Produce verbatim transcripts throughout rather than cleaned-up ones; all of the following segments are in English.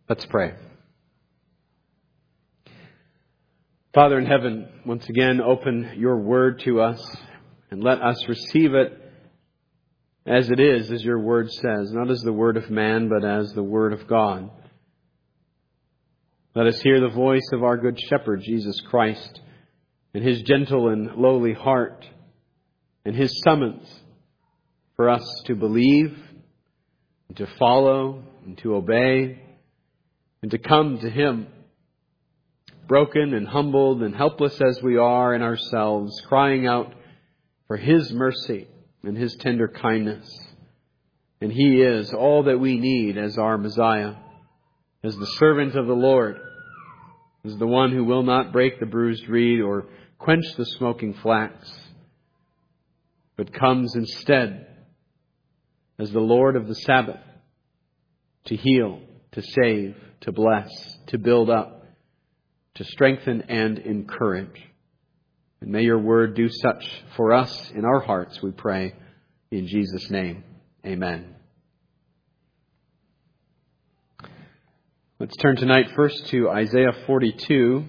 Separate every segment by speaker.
Speaker 1: Let's pray. Father in heaven, once again, open your word to us and let us receive it as it is, as your word says, not as the word of man, but as the word of God. Let us hear the voice of our good shepherd, Jesus Christ, and his gentle and lowly heart, and his summons for us to believe, and to follow, and to obey, and to come to him, broken and humbled and helpless as we are in ourselves, crying out for his mercy and his tender kindness. And he is all that we need as our Messiah, as the servant of the Lord, as the one who will not break the bruised reed or quench the smoking flax, but comes instead as the Lord of the Sabbath to heal, to save, to bless, to build up, to strengthen and encourage. And may your word do such for us in our hearts, we pray, in Jesus' name. Amen. Let's turn tonight first to Isaiah forty-two.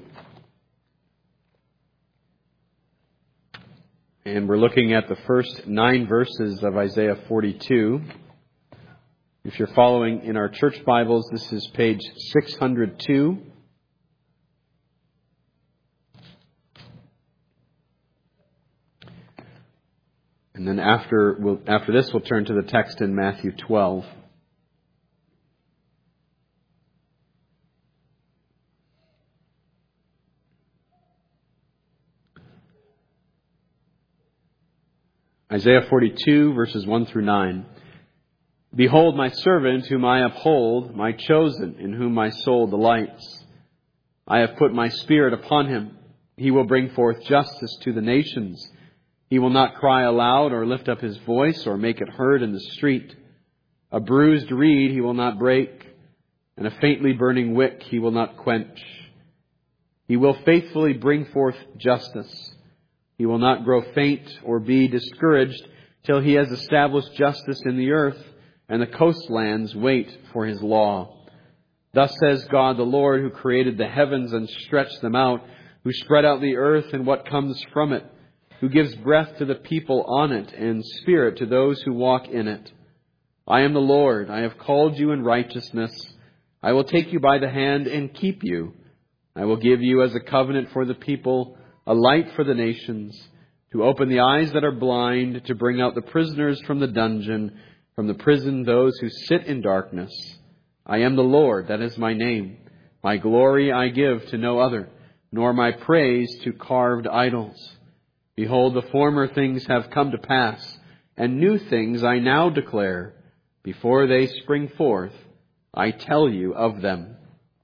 Speaker 1: And we're looking at the first nine verses of Isaiah forty-two. If you're following in our church Bibles, this is page six hundred two. And then after we'll, after this, we'll turn to the text in Matthew twelve. Isaiah forty-two, verses one through nine. Behold my servant whom I uphold, my chosen, in whom my soul delights. I have put my spirit upon him. He will bring forth justice to the nations. He will not cry aloud or lift up his voice or make it heard in the street. A bruised reed he will not break, and a faintly burning wick he will not quench. He will faithfully bring forth justice. He will not grow faint or be discouraged till he has established justice in the earth, and the coastlands wait for his law. Thus says God the Lord, who created the heavens and stretched them out, who spread out the earth and what comes from it, who gives breath to the people on it and spirit to those who walk in it. I am the Lord. I have called you in righteousness. I will take you by the hand and keep you. I will give you as a covenant for the people, a light for the nations, to open the eyes that are blind, to bring out the prisoners from the dungeon, from the prison those who sit in darkness. I am the Lord, that is my name. My glory I give to no other, nor my praise to carved idols. Behold, the former things have come to pass, and new things I now declare. Before they spring forth, I tell you of them.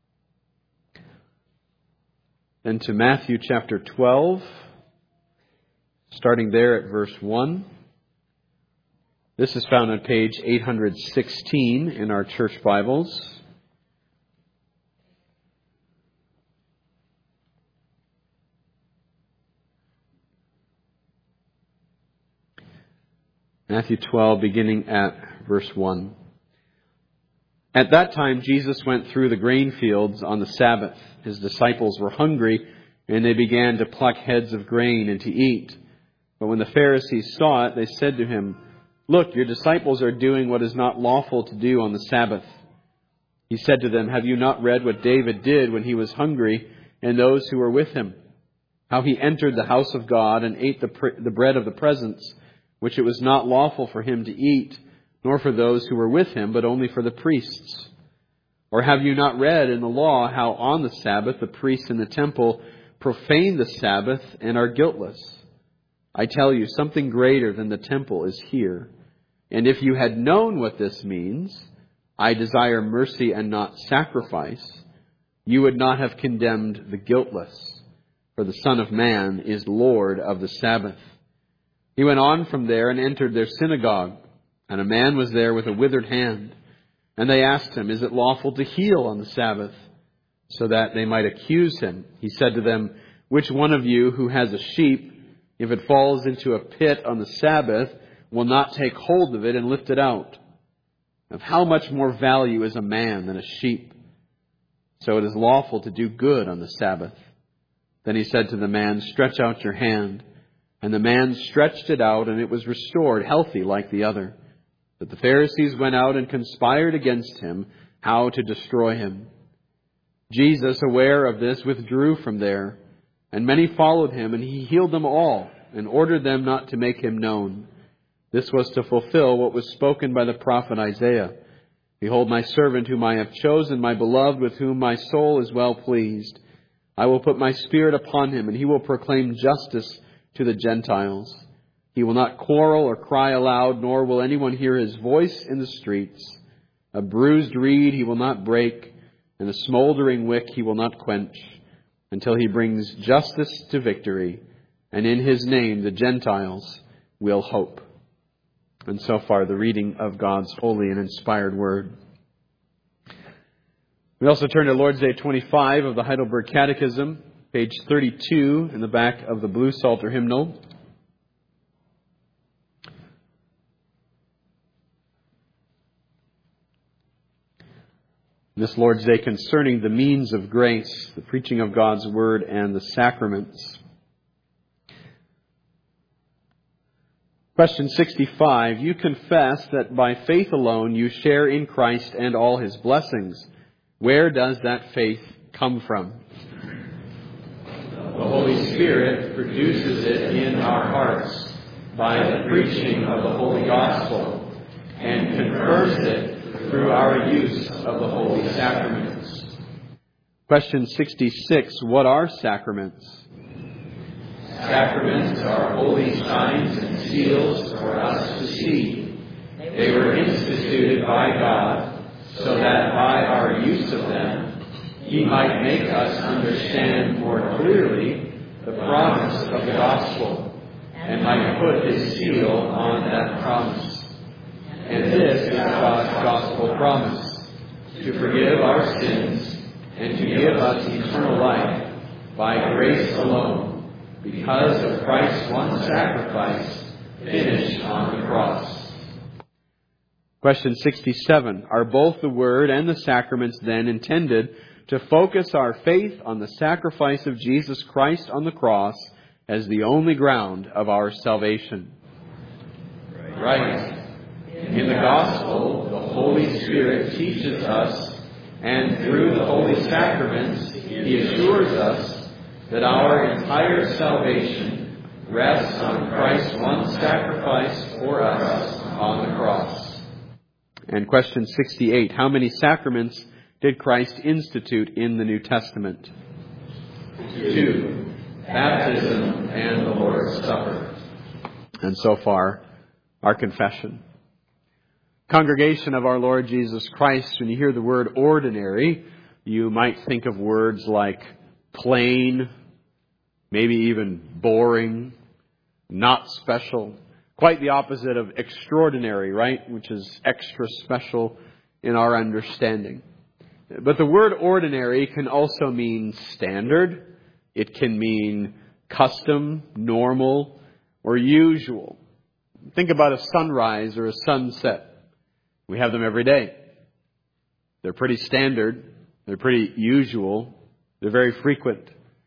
Speaker 1: Then to Matthew chapter twelve, starting there at verse one. This is found on page eight hundred sixteen in our church Bibles. Matthew twelve, beginning at verse one. At that time, Jesus went through the grain fields on the Sabbath. His disciples were hungry, and they began to pluck heads of grain and to eat. But when the Pharisees saw it, they said to him, Look, your disciples are doing what is not lawful to do on the Sabbath. He said to them, Have you not read what David did when he was hungry, and those who were with him? How he entered the house of God and ate the, pr- the bread of the presence, which it was not lawful for him to eat, nor for those who were with him, but only for the priests. Or have you not read in the law how on the Sabbath the priests in the temple profane the Sabbath and are guiltless? I tell you, something greater than the temple is here. And if you had known what this means, I desire mercy and not sacrifice, you would not have condemned the guiltless, for the Son of Man is Lord of the Sabbath. He went on from there and entered their synagogue, and a man was there with a withered hand. And they asked him, Is it lawful to heal on the Sabbath? So that they might accuse him. He said to them, Which one of you who has a sheep, if it falls into a pit on the Sabbath, will not take hold of it and lift it out? Of how much more value is a man than a sheep? So it is lawful to do good on the Sabbath." Then he said to the man, "Stretch out your hand." And the man stretched it out, and it was restored, healthy like the other. But the Pharisees went out and conspired against him, how to destroy him. Jesus, aware of this, withdrew from there, and many followed him, and he healed them all, and ordered them not to make him known. This was to fulfill what was spoken by the prophet Isaiah. "Behold my servant whom I have chosen, my beloved, with whom my soul is well pleased. I will put my spirit upon him, and he will proclaim justice to the Gentiles. He will not quarrel or cry aloud, nor will anyone hear his voice in the streets. A bruised reed he will not break, and a smoldering wick he will not quench, until he brings justice to victory, and in his name the Gentiles will hope." And so far, the reading of God's holy and inspired word. We also turn to Lord's Day twenty-five of the Heidelberg Catechism, page thirty-two in the back of the Blue Psalter hymnal. This Lord's Day concerning the means of grace, the preaching of God's Word, and the sacraments. Question sixty-five. You confess that by faith alone you share in Christ and all His blessings. Where does that faith come from?
Speaker 2: The Holy Spirit produces it in our hearts by the preaching of the Holy Gospel and confirms it through our use of the Holy Sacraments.
Speaker 1: Question sixty-six. What are sacraments?
Speaker 2: Sacraments are holy signs and seals for us to see. They were instituted by God so that by our use of them, He might make us understand more clearly the promise of the gospel and might put His seal on that promise. And this is God's gospel promise, to forgive our sins and to give us eternal life by grace alone, because of Christ's one sacrifice finished on the cross.
Speaker 1: Question sixty-seven. Are both the Word and the sacraments then intended to focus our faith on the sacrifice of Jesus Christ on the cross as the only ground of our salvation?
Speaker 2: Right. In the Gospel, the Holy Spirit teaches us, and through the Holy Sacraments, He assures us that our entire salvation rests on Christ's one sacrifice for us on the cross.
Speaker 1: And question sixty-eight. How many sacraments did Christ institute in the New Testament?
Speaker 2: Two. Baptism and the Lord's Supper.
Speaker 1: And so far, our confession. Congregation of our Lord Jesus Christ, when you hear the word ordinary, you might think of words like plain, maybe even boring, not special. Quite the opposite of extraordinary, right? Which is extra special in our understanding. But the word ordinary can also mean standard. It can mean custom, normal, or usual. Think about a sunrise or a sunset. We have them every day. They're pretty standard. They're pretty usual. They're very frequent.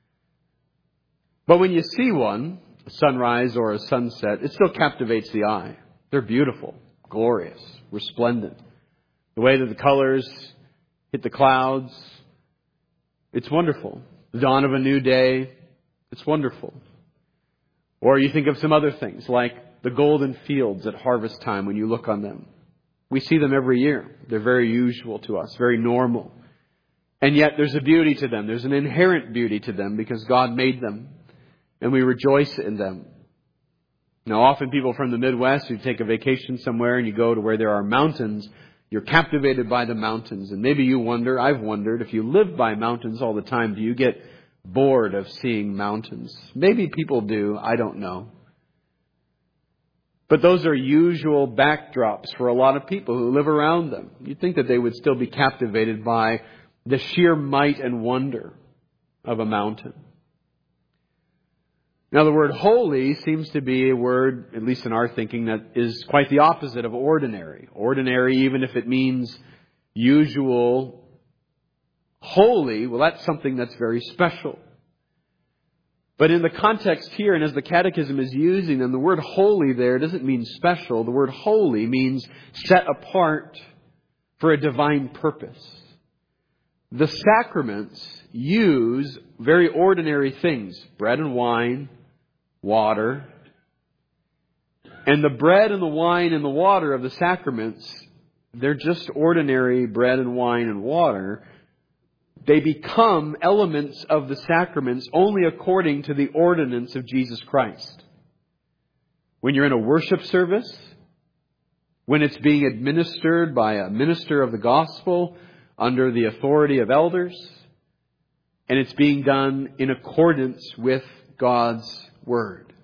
Speaker 1: But when you see one, a sunrise or a sunset, it still captivates the eye. They're beautiful, glorious, resplendent. The way that the colors hit the clouds, it's wonderful. The dawn of a new day, it's wonderful. Or you think of some other things, like the golden fields at harvest time when you look on them. We see them every year. They're very usual to us, very normal. And yet there's a beauty to them. There's an inherent beauty to them because God made them. And we rejoice in them. Now, often people from the Midwest, you take a vacation somewhere and you go to where there are mountains, you're captivated by the mountains. And maybe you wonder, I've wondered, if you live by mountains all the time, do you get bored of seeing mountains? Maybe people do. I don't know. But those are usual backdrops for a lot of people who live around them. You'd think that they would still be captivated by the sheer might and wonder of a mountain. Now, the word holy seems to be a word, at least in our thinking, that is quite the opposite of ordinary. Ordinary, even if it means usual, holy, well, that's something that's very special. But in the context here, and as the Catechism is using them, the word holy there doesn't mean special. The word holy means set apart for a divine purpose. The sacraments use very ordinary things, bread and wine, water. And the bread and the wine and the water of the sacraments, they're just ordinary bread and wine and water. They become elements of the sacraments only according to the ordinance of Jesus Christ. When you're in a worship service, when it's being administered by a minister of the gospel under the authority of elders, and it's being done in accordance with God's word.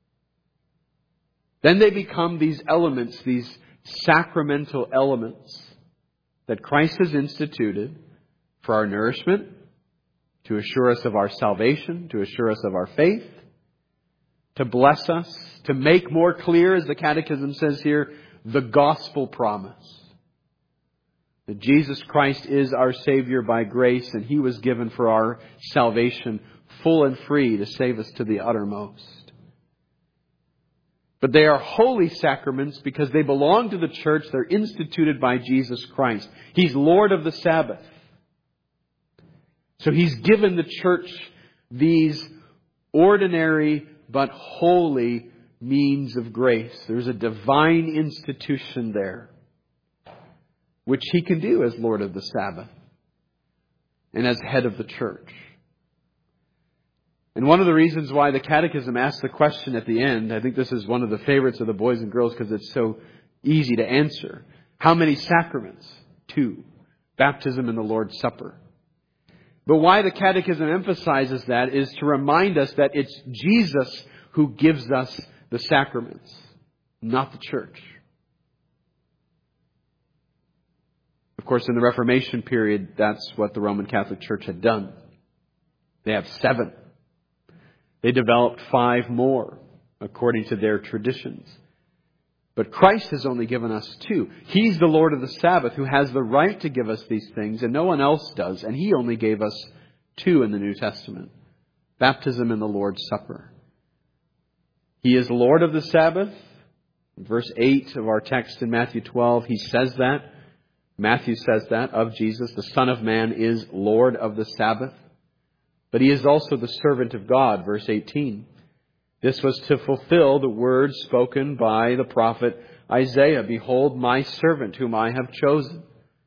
Speaker 1: Then they become these elements, these sacramental elements that Christ has instituted for our nourishment, to assure us of our salvation, to assure us of our faith, to bless us, to make more clear, as the Catechism says here, the gospel promise. That Jesus Christ is our Savior by grace, and He was given for our salvation full and free to save us to the uttermost. But they are holy sacraments because they belong to the church. They're instituted by Jesus Christ. He's Lord of the Sabbath. So He's given the church these ordinary but holy means of grace. There's a divine institution there, which He can do as Lord of the Sabbath and as head of the church. And one of the reasons why the Catechism asks the question at the end, I think this is one of the favorites of the boys and girls because it's so easy to answer. How many sacraments? Two. Baptism and the Lord's Supper. But why the Catechism emphasizes that is to remind us that it's Jesus who gives us the sacraments, not the church. Of course, in the Reformation period, that's what the Roman Catholic Church had done. They have seven. They developed five more, according to their traditions. But Christ has only given us two. He's the Lord of the Sabbath who has the right to give us these things, and no one else does. And He only gave us two in the New Testament. Baptism and the Lord's Supper. He is Lord of the Sabbath. In verse eight of our text in Matthew twelve, He says that. Matthew says that of Jesus. The Son of Man is Lord of the Sabbath. But He is also the servant of God, verse eighteen. This was to fulfill the words spoken by the prophet Isaiah. Behold, my servant whom I have chosen.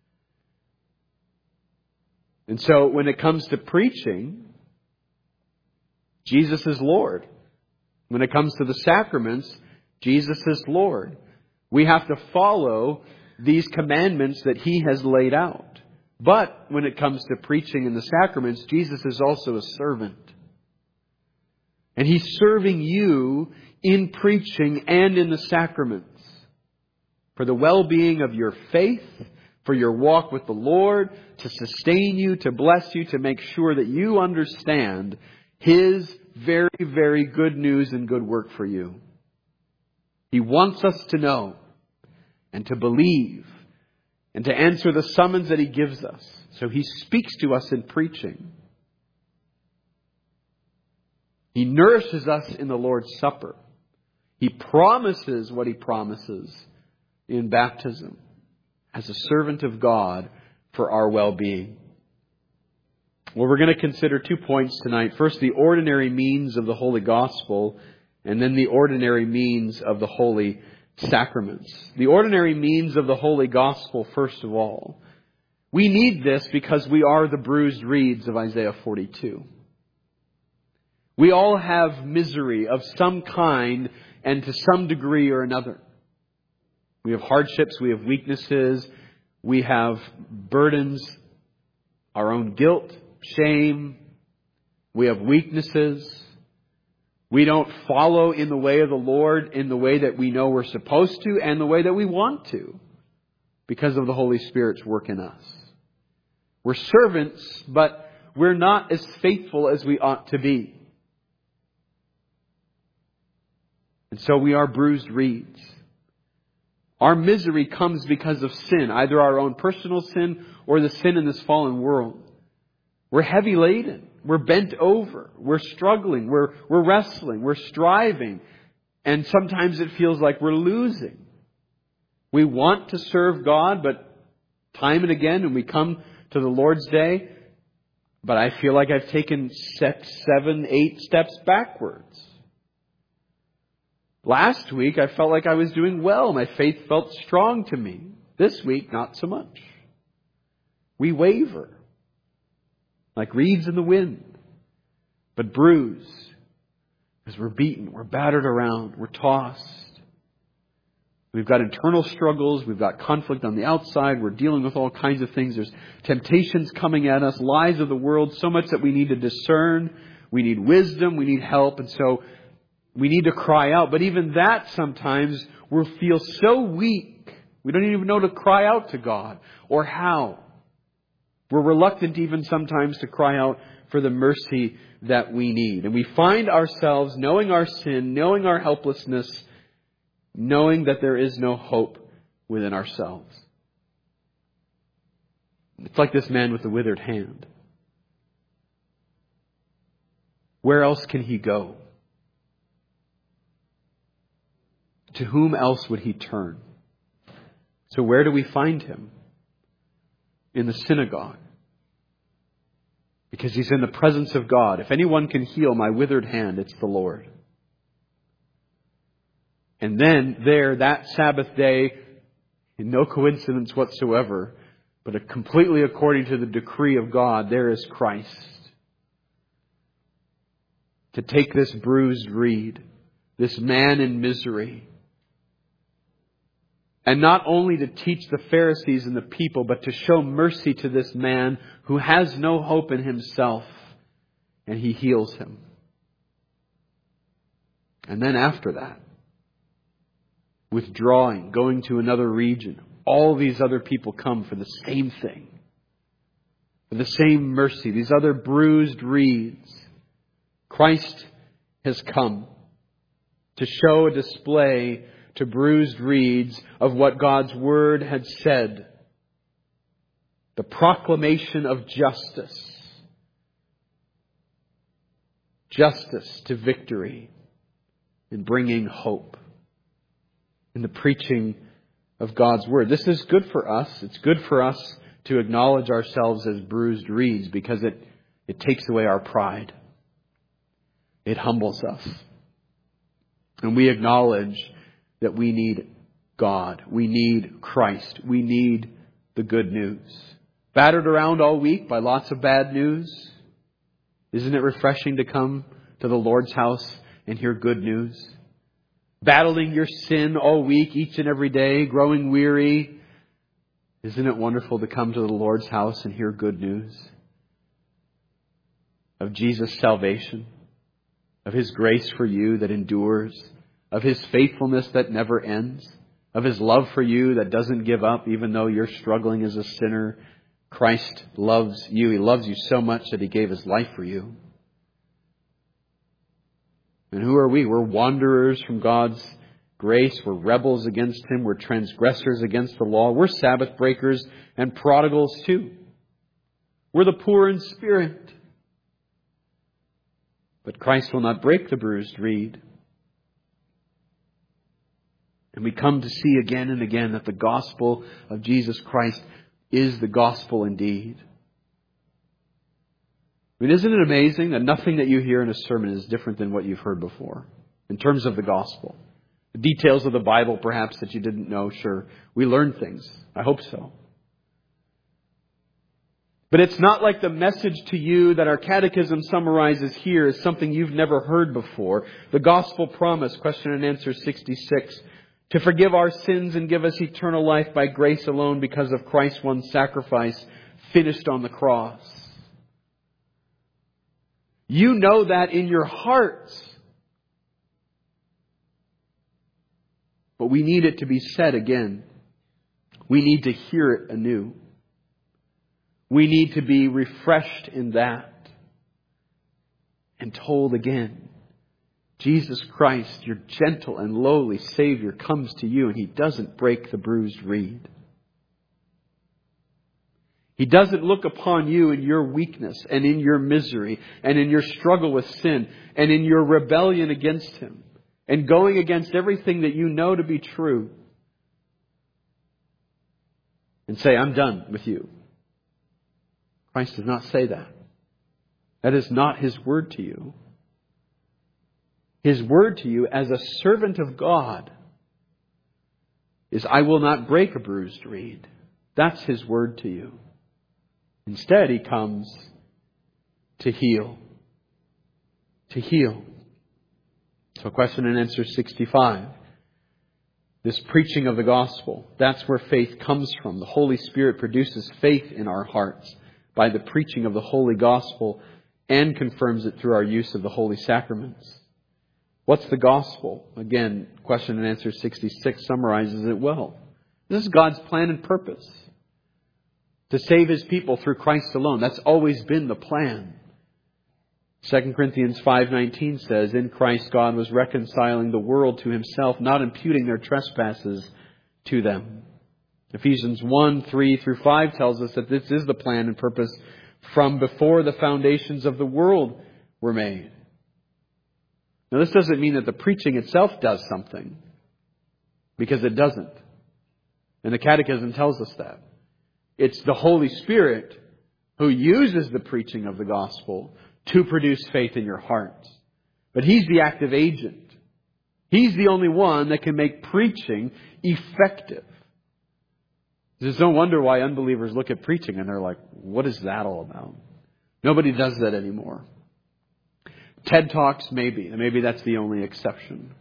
Speaker 1: And so when it comes to preaching, Jesus is Lord. When it comes to the sacraments, Jesus is Lord. We have to follow these commandments that He has laid out. But when it comes to preaching in the sacraments, Jesus is also a servant. And He's serving you in preaching and in the sacraments for the well-being of your faith, for your walk with the Lord, to sustain you, to bless you, to make sure that you understand His very, very good news and good work for you. He wants us to know and to believe and to answer the summons that He gives us. So He speaks to us in preaching. He nourishes us in the Lord's Supper. He promises what He promises in baptism as a servant of God for our well-being. Well, we're going to consider two points tonight. First, the ordinary means of the Holy Gospel, and then the ordinary means of the Holy Sacraments. The ordinary means of the Holy Gospel, first of all. We need this because we are the bruised reeds of Isaiah forty-two. We all have misery of some kind and to some degree or another. We have hardships, we have weaknesses, we have burdens, our own guilt, shame. We have weaknesses. We don't follow in the way of the Lord in the way that we know we're supposed to and the way that we want to because of the Holy Spirit's work in us. We're servants, but we're not as faithful as we ought to be. And so we are bruised reeds. Our misery comes because of sin, either our own personal sin or the sin in this fallen world. We're heavy laden. We're bent over. We're struggling. We're, we're wrestling. We're striving. And sometimes it feels like we're losing. We want to serve God, but time and again when we come to the Lord's Day, but I feel like I've taken six, seven, eight steps backwards. Last week, I felt like I was doing well. My faith felt strong to me. This week, not so much. We waver like reeds in the wind, but bruised as we're beaten, we're battered around, we're tossed. We've got internal struggles. We've got conflict on the outside. We're dealing with all kinds of things. There's temptations coming at us, lies of the world, so much that we need to discern. We need wisdom. We need help. And so we need to cry out. But even that sometimes we'll feel so weak. We don't even know to cry out to God or how. We're reluctant even sometimes to cry out for the mercy that we need. And we find ourselves knowing our sin, knowing our helplessness, knowing that there is no hope within ourselves. It's like this man with the withered hand. Where else can he go? To whom else would he turn? So where do we find him? In the synagogue. Because he's in the presence of God. If anyone can heal my withered hand, it's the Lord. And then there, that Sabbath day, in no coincidence whatsoever, but completely according to the decree of God, there is Christ. To take this bruised reed, this man in misery, and not only to teach the Pharisees and the people, but to show mercy to this man who has no hope in himself, and he heals him. And then after that, withdrawing, going to another region. All these other people come for the same thing. For the same mercy. These other bruised reeds. Christ has come to show a display to bruised reeds of what God's Word had said. The proclamation of justice. Justice to victory. And bringing hope. In the preaching of God's Word. This is good for us. It's good for us to acknowledge ourselves as bruised reeds because it, it takes away our pride. It humbles us. And we acknowledge that we need God. We need Christ. We need the good news. Battered around all week by lots of bad news. Isn't it refreshing to come to the Lord's house and hear good news? Battling your sin all week, each and every day, growing weary. Isn't it wonderful to come to the Lord's house and hear good news of Jesus' salvation, of His grace for you that endures, of His faithfulness that never ends, of His love for you that doesn't give up even though you're struggling as a sinner. Christ loves you. He loves you so much that He gave His life for you. And who are we? We're wanderers from God's grace. We're rebels against Him. We're transgressors against the law. We're Sabbath breakers and prodigals too. We're the poor in spirit. But Christ will not break the bruised reed. And we come to see again and again that the gospel of Jesus Christ is the gospel indeed. I mean, isn't it amazing that nothing that you hear in a sermon is different than what you've heard before in terms of the gospel? The details of the Bible, perhaps, that you didn't know, sure. We learn things. I hope so. But it's not like the message to you that our catechism summarizes here is something you've never heard before. The gospel promise, question and answer sixty-six, to forgive our sins and give us eternal life by grace alone because of Christ's one sacrifice finished on the cross. You know that in your hearts. But we need it to be said again. We need to hear it anew. We need to be refreshed in that. And told again, Jesus Christ, your gentle and lowly Savior, comes to you and He doesn't break the bruised reed. He doesn't look upon you in your weakness and in your misery and in your struggle with sin and in your rebellion against Him and going against everything that you know to be true and say, I'm done with you. Christ does not say that. That is not His word to you. His word to you as a servant of God is, I will not break a bruised reed. That's His word to you. Instead, He comes to heal. To heal. So question and answer sixty-five. This preaching of the gospel, that's where faith comes from. The Holy Spirit produces faith in our hearts by the preaching of the holy gospel and confirms it through our use of the holy sacraments. What's the gospel? Again, question and answer sixty-six summarizes it well. This is God's plan and purpose. To save His people through Christ alone. That's always been the plan. Second Corinthians five nineteen says, in Christ God was reconciling the world to Himself, not imputing their trespasses to them. Ephesians one, three through five tells us that this is the plan and purpose from before the foundations of the world were made. Now, this doesn't mean that the preaching itself does something, because it doesn't. And the Catechism tells us that. It's the Holy Spirit who uses the preaching of the gospel to produce faith in your hearts. But He's the active agent. He's the only one that can make preaching effective. There's no wonder why unbelievers look at preaching and they're like, what is that all about? Nobody does that anymore. TED Talks, maybe. And maybe that's the only exception.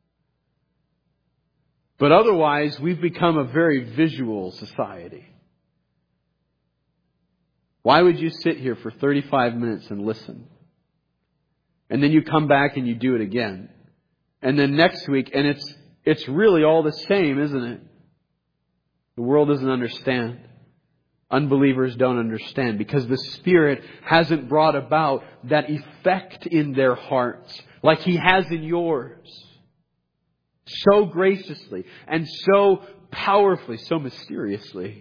Speaker 1: But otherwise, we've become a very visual society. Why would you sit here for thirty-five minutes and listen? And then you come back and you do it again. And then next week, and it's it's really all the same, isn't it? The world doesn't understand. Unbelievers don't understand because the Spirit hasn't brought about that effect in their hearts like He has in yours. So graciously and so powerfully, so mysteriously.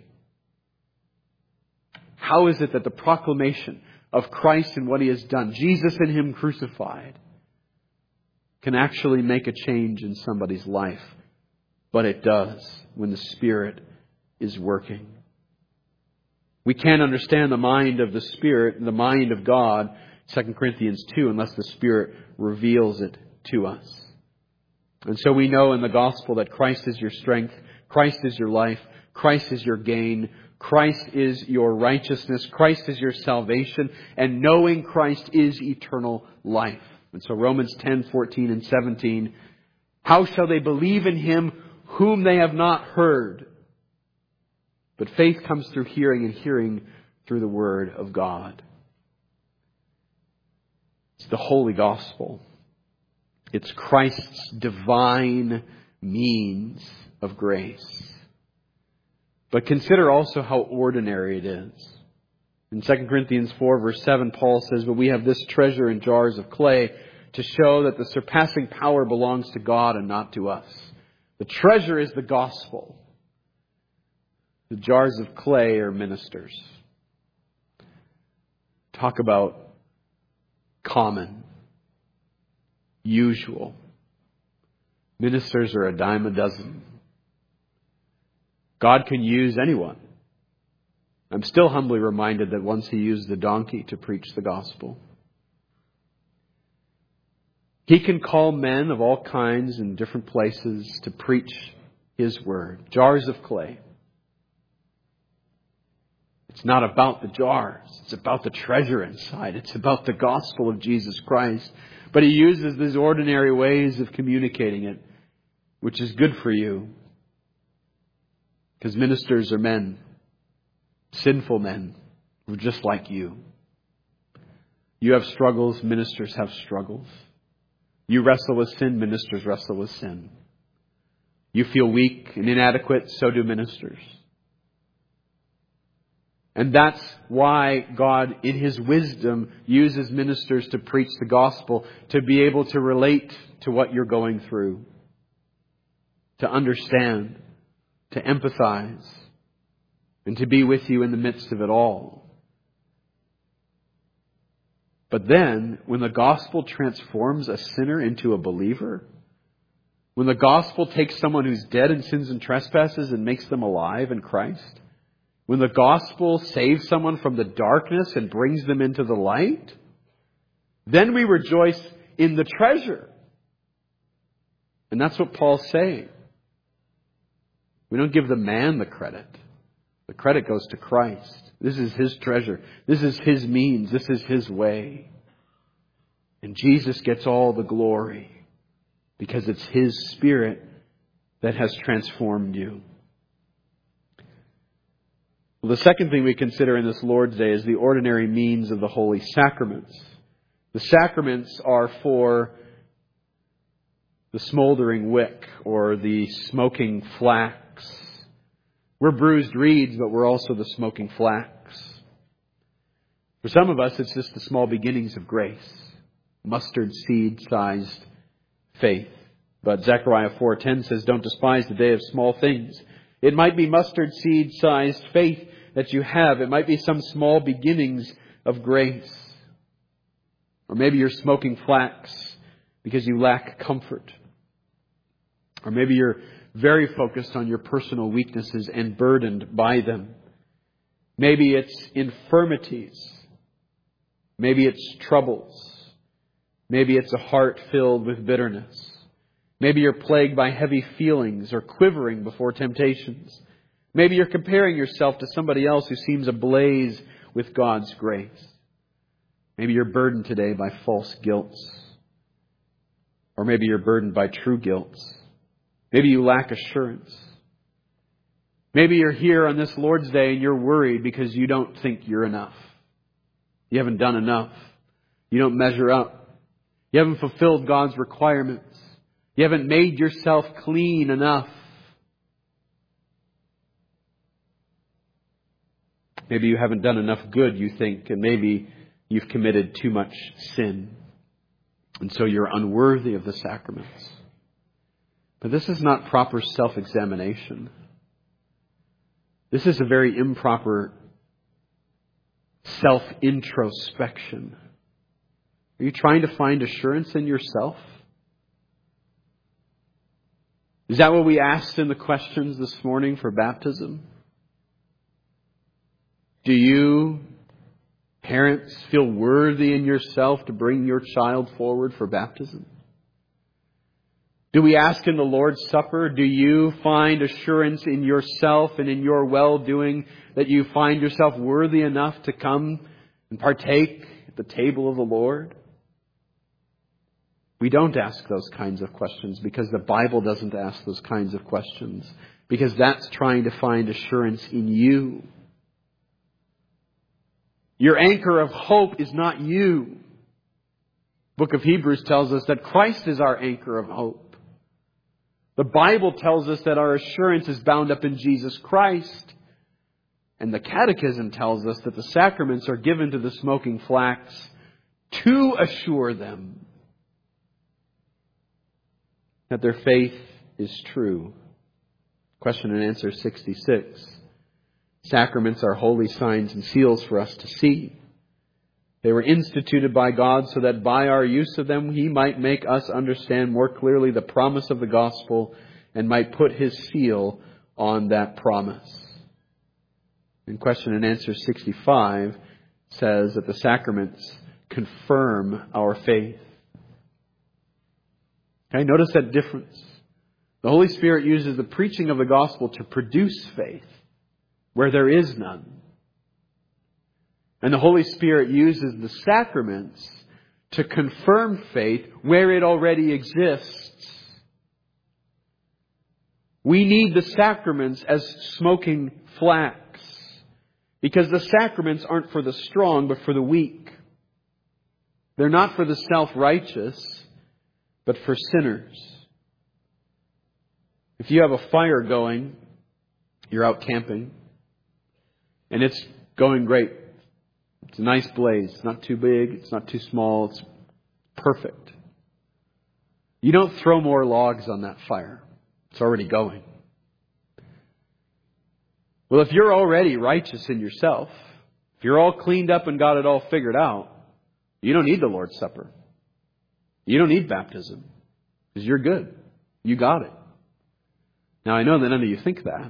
Speaker 1: How is it that the proclamation of Christ and what He has done, Jesus and Him crucified, can actually make a change in somebody's life? But it does when the Spirit is working. We can't understand the mind of the Spirit, the mind of God, Second Corinthians two, unless the Spirit reveals it to us. And so we know in the gospel that Christ is your strength, Christ is your life, Christ is your gain, Christ is your righteousness, Christ is your salvation, and knowing Christ is eternal life. And so Romans ten, fourteen and seventeen, how shall they believe in Him whom they have not heard? But faith comes through hearing, and hearing through the Word of God. It's the holy gospel. It's Christ's divine means of grace. But consider also how ordinary it is. In Second Corinthians four, verse seven, Paul says, but we have this treasure in jars of clay to show that the surpassing power belongs to God and not to us. The treasure is the gospel. The jars of clay are ministers. Talk about common, usual. Ministers are a dime a dozen. God can use anyone. I'm still humbly reminded that once He used the donkey to preach the gospel. He can call men of all kinds in different places to preach His word. Jars of clay. It's not about the jars. It's about the treasure inside. It's about the gospel of Jesus Christ. But He uses these ordinary ways of communicating it, which is good for you. Because ministers are men, sinful men, who are just like you. You have struggles, ministers have struggles. You wrestle with sin, ministers wrestle with sin. You feel weak and inadequate, so do ministers. And that's why God, in His wisdom, uses ministers to preach the gospel, to be able to relate to what you're going through, to understand, to empathize, and to be with you in the midst of it all. But then, when the gospel transforms a sinner into a believer, when the gospel takes someone who's dead in sins and trespasses and makes them alive in Christ, when the gospel saves someone from the darkness and brings them into the light, then we rejoice in the treasure. And that's what Paul's saying. We don't give the man the credit. The credit goes to Christ. This is His treasure. This is His means. This is His way. And Jesus gets all the glory because it's His Spirit that has transformed you. Well, the second thing we consider in this Lord's Day is the ordinary means of the holy sacraments. The sacraments are for the smoldering wick or the smoking flax. We're bruised reeds, but we're also the smoking flax. For some of us, it's just the small beginnings of grace. Mustard seed-sized faith. But Zechariah four ten says, don't despise the day of small things. It might be mustard seed-sized faith that you have. It might be some small beginnings of grace. Or maybe you're smoking flax because you lack comfort. Or maybe you're very focused on your personal weaknesses and burdened by them. Maybe it's infirmities. Maybe it's troubles. Maybe it's a heart filled with bitterness. Maybe you're plagued by heavy feelings or quivering before temptations. Maybe you're comparing yourself to somebody else who seems ablaze with God's grace. Maybe you're burdened today by false guilts. Or maybe you're burdened by true guilts. Maybe you lack assurance. Maybe you're here on this Lord's Day and you're worried because you don't think you're enough. You haven't done enough. You don't measure up. You haven't fulfilled God's requirements. You haven't made yourself clean enough. Maybe you haven't done enough good, you think, and maybe you've committed too much sin. And so you're unworthy of the sacraments. But this is not proper self-examination. This is a very improper self-introspection. Are you trying to find assurance in yourself? Is that what we asked in the questions this morning for baptism? Do you, parents, feel worthy in yourself to bring your child forward for baptism? Do we ask in the Lord's Supper, do you find assurance in yourself and in your well-doing that you find yourself worthy enough to come and partake at the table of the Lord? We don't ask those kinds of questions because the Bible doesn't ask those kinds of questions, because that's trying to find assurance in you. Your anchor of hope is not you. The book of Hebrews tells us that Christ is our anchor of hope. The Bible tells us that our assurance is bound up in Jesus Christ. And the Catechism tells us that the sacraments are given to the smoking flax to assure them that their faith is true. Question and answer sixty-six. Sacraments are holy signs and seals for us to see. They were instituted by God so that by our use of them He might make us understand more clearly the promise of the gospel and might put His seal on that promise. And question and answer sixty-five says that the sacraments confirm our faith. Okay, notice that difference. The Holy Spirit uses the preaching of the gospel to produce faith where there is none. And the Holy Spirit uses the sacraments to confirm faith where it already exists. We need the sacraments as smoking flax, because the sacraments aren't for the strong, but for the weak. They're not for the self-righteous, but for sinners. If you have a fire going, you're out camping, and it's going great. It's a nice blaze. It's not too big. It's not too small. It's perfect. You don't throw more logs on that fire. It's already going. Well, if you're already righteous in yourself, if you're all cleaned up and got it all figured out, you don't need the Lord's Supper. You don't need baptism. Because you're good. You got it. Now, I know that none of you think that.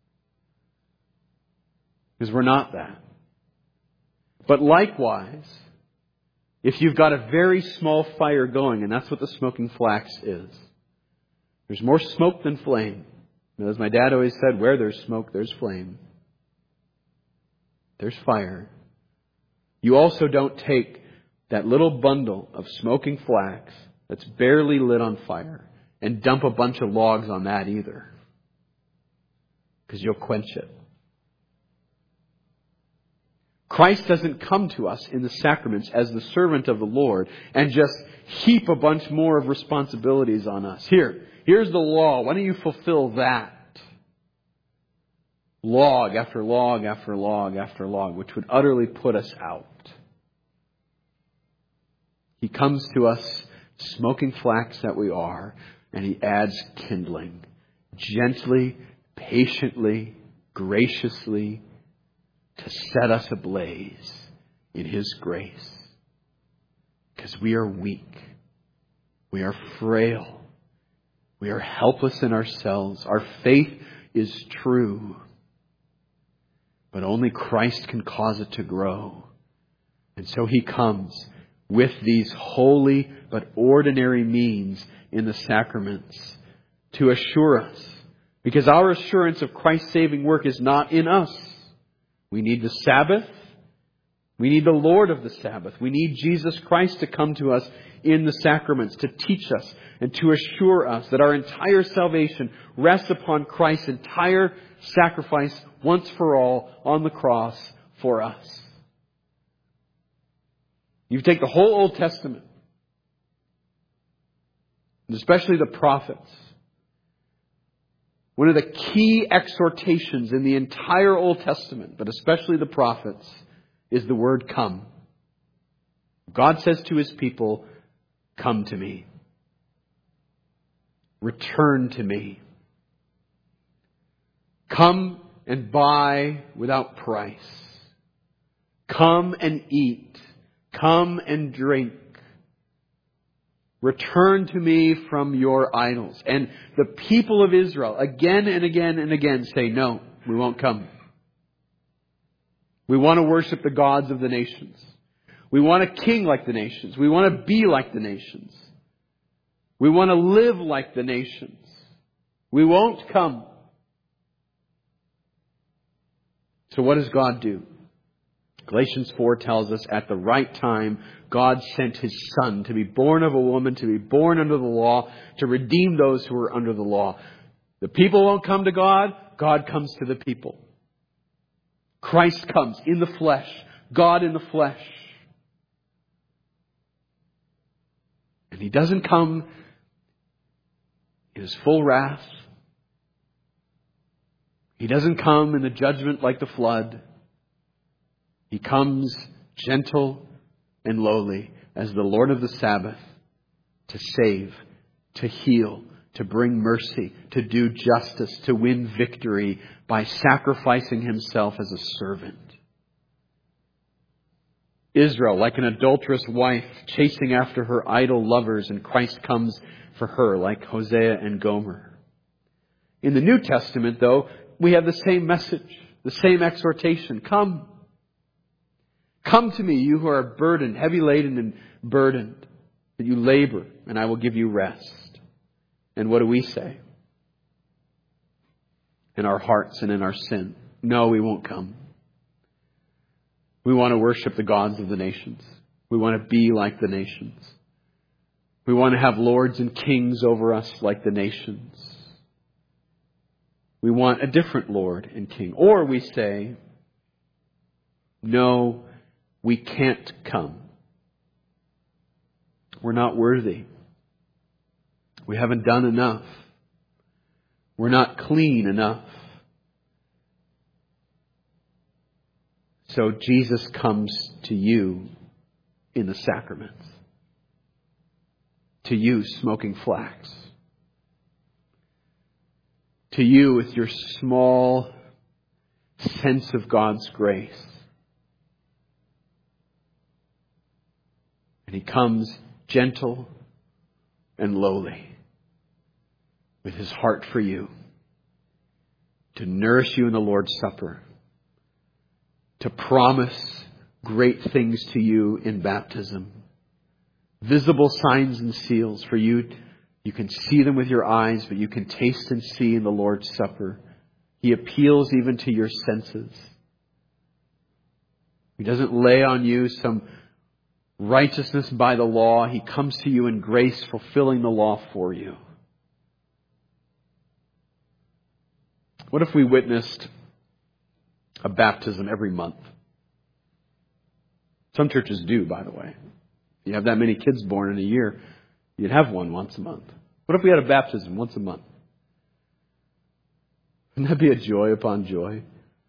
Speaker 1: Because we're not that. But likewise, if you've got a very small fire going, and that's what the smoking flax is. There's more smoke than flame. And as my dad always said, where there's smoke, there's flame. There's fire. You also don't take that little bundle of smoking flax that's barely lit on fire and dump a bunch of logs on that either. Because you'll quench it. Christ doesn't come to us in the sacraments as the servant of the Lord and just heap a bunch more of responsibilities on us. Here, here's the law. Why don't you fulfill that? Log after log after log after log, which would utterly put us out. He comes to us, smoking flax that we are, and He adds kindling. Gently, patiently, graciously, to set us ablaze in His grace. Because we are weak. We are frail. We are helpless in ourselves. Our faith is true. But only Christ can cause it to grow. And so He comes with these holy but ordinary means in the sacraments to assure us. Because our assurance of Christ's saving work is not in us. We need the Sabbath. We need the Lord of the Sabbath. We need Jesus Christ to come to us in the sacraments to teach us and to assure us that our entire salvation rests upon Christ's entire sacrifice once for all on the cross for us. You take the whole Old Testament, and especially the prophets. One of the key exhortations in the entire Old Testament, but especially the prophets, is the word come. God says to His people, come to me. Return to me. Come and buy without price. Come and eat. Come and drink. Return to me from your idols. And the people of Israel, again and again and again, say, no, we won't come. We want to worship the gods of the nations. We want a king like the nations. We want to be like the nations. We want to live like the nations. We won't come. So what does God do? Galatians four tells us at the right time, God sent His Son to be born of a woman, to be born under the law, to redeem those who are under the law. The people won't come to God. God comes to the people. Christ comes in the flesh. God in the flesh. And He doesn't come in His full wrath. He doesn't come in the judgment like the flood. He comes gentle and lowly as the Lord of the Sabbath to save, to heal, to bring mercy, to do justice, to win victory by sacrificing Himself as a servant. Israel, like an adulterous wife chasing after her idol lovers, and Christ comes for her like Hosea and Gomer. In the New Testament, though, we have the same message, the same exhortation. Come. Come to me, you who are burdened, heavy laden and burdened, that you labor, and I will give you rest. And what do we say? In our hearts and in our sin. No, we won't come. We want to worship the gods of the nations. We want to be like the nations. We want to have lords and kings over us like the nations. We want a different Lord and King. Or we say, no, we can't come. We're not worthy. We haven't done enough. We're not clean enough. So Jesus comes to you in the sacraments. To you, smoking flax. To you with your small, sense of God's grace. And He comes gentle and lowly with His heart for you, to nourish you in the Lord's Supper, to promise great things to you in baptism. Visible signs and seals for you. You can see them with your eyes, but you can taste and see in the Lord's Supper. He appeals even to your senses. He doesn't lay on you some righteousness by the law. He comes to you in grace, fulfilling the law for you. What if we witnessed a baptism every month? Some churches do, by the way. If you have that many kids born in a year, you'd have one once a month. What if we had a baptism once a month? Wouldn't that be a joy upon joy?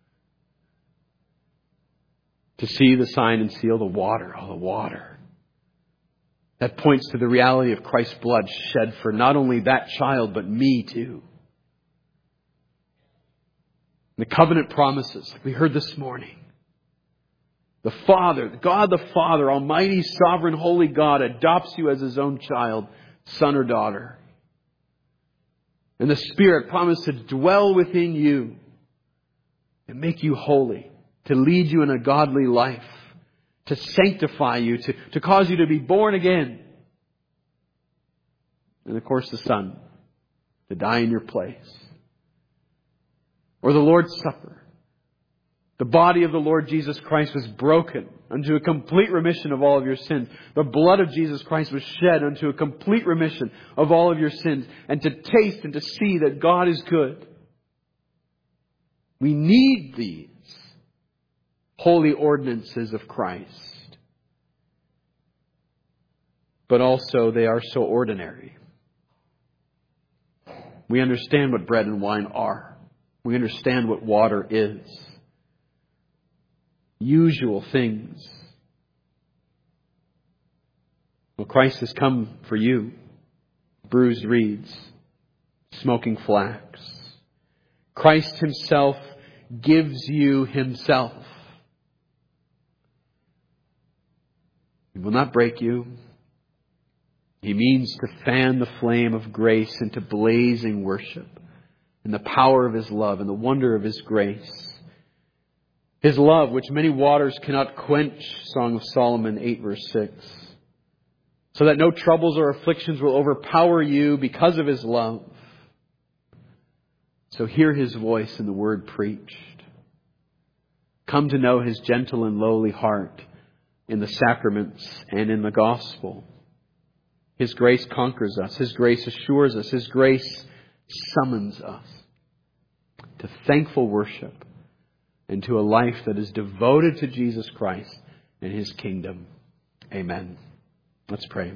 Speaker 1: To see the sign and seal, the water, oh, the water. That points to the reality of Christ's blood shed for not only that child, but me too. The covenant promises, like we heard this morning. The Father, God the Father, Almighty, Sovereign, Holy God, adopts you as His own child, son or daughter. And the Spirit promised to dwell within you and make you holy, to lead you in a godly life, to sanctify you, to, to cause you to be born again. And of course the Son, to die in your place. Or the Lord's Supper. The body of the Lord Jesus Christ was broken unto a complete remission of all of your sins. The blood of Jesus Christ was shed unto a complete remission of all of your sins. And to taste and to see that God is good. We need these holy ordinances of Christ. But also they are so ordinary. We understand what bread and wine are. We understand what water is. Usual things. Well, Christ has come for you. Bruised reeds, smoking flax. Christ Himself gives you Himself. He will not break you. He means to fan the flame of grace into blazing worship, and the power of His love and the wonder of His grace. His love, which many waters cannot quench, Song of Solomon eight verse six. So that no troubles or afflictions will overpower you because of His love. So hear His voice in the word preached. Come to know His gentle and lowly heart in the sacraments and in the gospel. His grace conquers us. His grace assures us. His grace summons us to thankful worship and to a life that is devoted to Jesus Christ and His kingdom. Amen. Let's pray.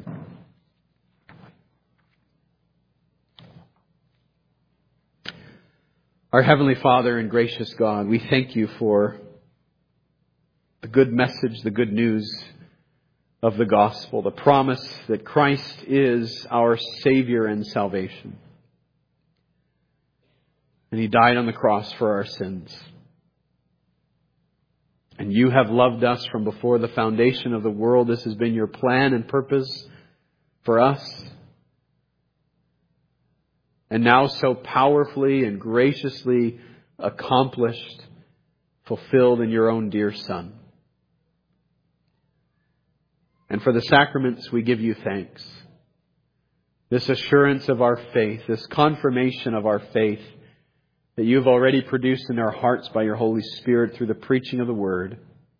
Speaker 1: Our Heavenly Father and gracious God, we thank You for the good message, the good news of the gospel, the promise that Christ is our Savior and salvation. And He died on the cross for our sins. And You have loved us from before the foundation of the world. This has been Your plan and purpose for us. And now so powerfully and graciously accomplished, fulfilled in Your own dear Son. And for the sacraments, we give You thanks. This assurance of our faith, this confirmation of our faith that You have already produced in our hearts by Your Holy Spirit through the preaching of the Word.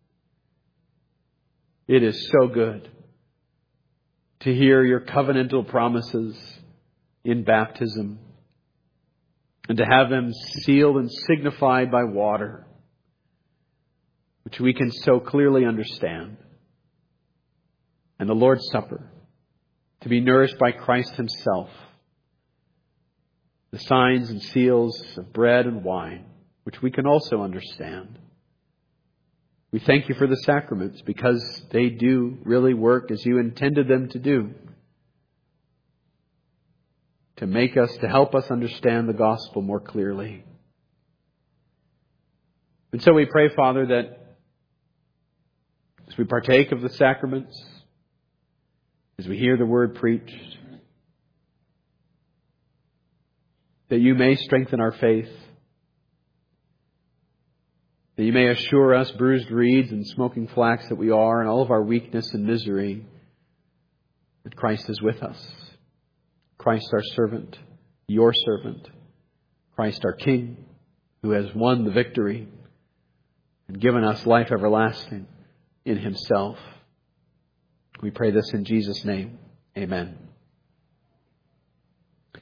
Speaker 1: It is so good to hear Your covenantal promises in baptism and to have them sealed and signified by water, which we can so clearly understand. And the Lord's Supper, to be nourished by Christ Himself. The signs and seals of bread and wine, which we can also understand. We thank You for the sacraments because they do really work as You intended them to do. To make us, to help us understand the gospel more clearly. And so we pray, Father, that as we partake of the sacraments, as we hear the word preached, that you may strengthen our faith, that you may assure us, bruised reeds and smoking flax that we are, in all of our weakness and misery, that Christ is with us. Christ our servant, your servant, Christ our King, who has won the victory and given us life everlasting in himself. We pray this in Jesus' name. Amen.